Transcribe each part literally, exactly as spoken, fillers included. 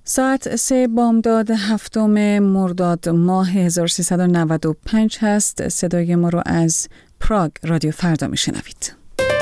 ساعت سه بامداد هفتم مرداد ماه هزار و سیصد و نود و پنج هست. صدای ما رو از پراگ رادیو فردا میشنوید.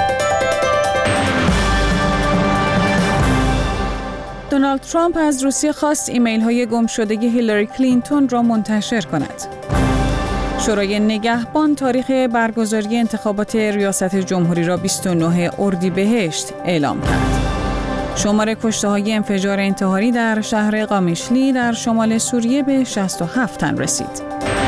دونالد ترامپ از روسیه خواست ایمیل های گم شده هیلاری کلینتون را منتشر کند. شورای نگهبان تاریخ برگزاری انتخابات ریاست جمهوری را بیست و نه اردیبهشت اعلام کرد. شمار کشته‌های انفجار انتحاری در شهر قامیشلی در شمال سوریه به شصت و هفت تن رسید.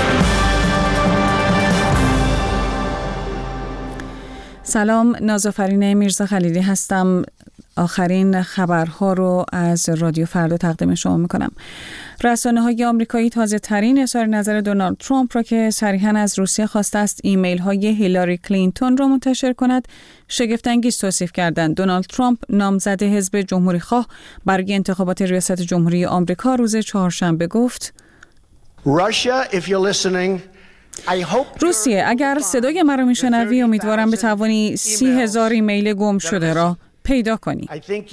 سلام، نازافرین میرزا خلیلی هستم. آخرین خبرها رو از رادیو فردا تقدیم شما میکنم. رسانه‌های آمریکایی تازه ترین اظهار نظر دونالد ترامپ را که صریحاً از روسیه خواسته است ایمیل های هیلاری کلینتون را منتشر کند شگفت انگیز توصیف کردند. دونالد ترامپ نامزد حزب جمهوری خواه برای انتخابات ریاست جمهوری آمریکا روز چهارشنبه گفت: روسیه، اگر صدای مرا میشنوی امیدوارم بتوانی سی هزار ایمیل گم شده را پیدا کنی.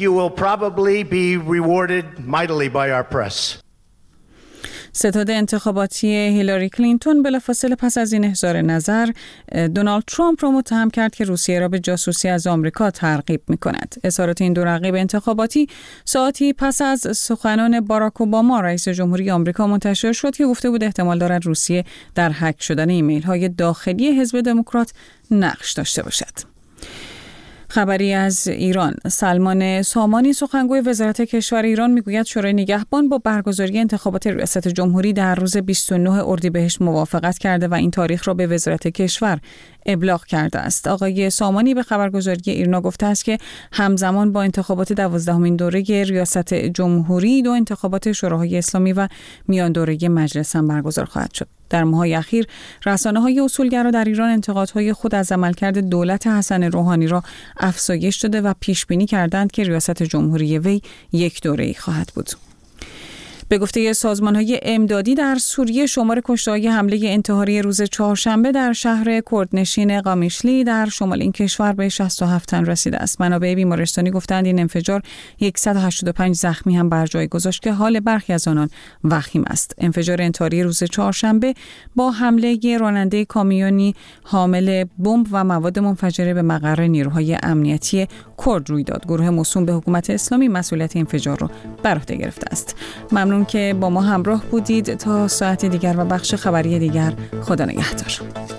ستاد انتخاباتی هیلاری کلینتون بلافاصله پس از این اظهار نظر دونالد ترامپ را متهم کرد که روسیه را به جاسوسی از آمریکا ترغیب می‌کند. اظهارات این دو رقیب انتخاباتی ساعتی پس از سخنان باراک اوباما رئیس جمهوری آمریکا منتشر شد که گفته بود احتمال دارد روسیه در هک شدن ایمیل‌های داخلی حزب دموکرات نقش داشته باشد. خبری از ایران. سلمان سامانی سخنگوی وزارت کشور ایران میگوید شورای نگهبان با برگزاری انتخابات ریاست جمهوری در روز بیست و نه اردیبهشت موافقت کرده و این تاریخ را به وزارت کشور ابلاغ کرده است. آقای سامانی به خبرگزاری ایرنا گفته است که همزمان با انتخابات دوازدهمین دوره ریاست جمهوری دو انتخابات شوراهای اسلامی و میان دوره مجلس هم برگزار خواهد شد. در ماه‌های اخیر رسانه‌های اصولگرا در ایران انتقادهای خود از عملکرد دولت حسن روحانی را افزایش داده و پیش بینی کردند که ریاست جمهوری وی یک دوره‌ای خواهد بود. به گفته سازمان‌های امدادی در سوریه شمار کشته‌های حمله انتحاری روز چهارشنبه در شهر کردنشین قامیشلی در شمال این کشور به شصت و هفت تن رسیده است. منابع بیمارستانی گفتند این انفجار صد و هشتاد و پنج زخمی هم بر جای گذاشت که حال برخی از آنان وخیم است. انفجار انتحاری روز چهارشنبه با حمله راننده کامیونی حامل بمب و مواد منفجره به مقر نیروهای امنیتی کرد روی داد. گروه موسوم به حکومت اسلامی مسئولیت انفجار را بر عهده گرفته است. ممنون که با ما همراه بودید. تا ساعت دیگر و بخش خبری دیگر، خدا نگهدار.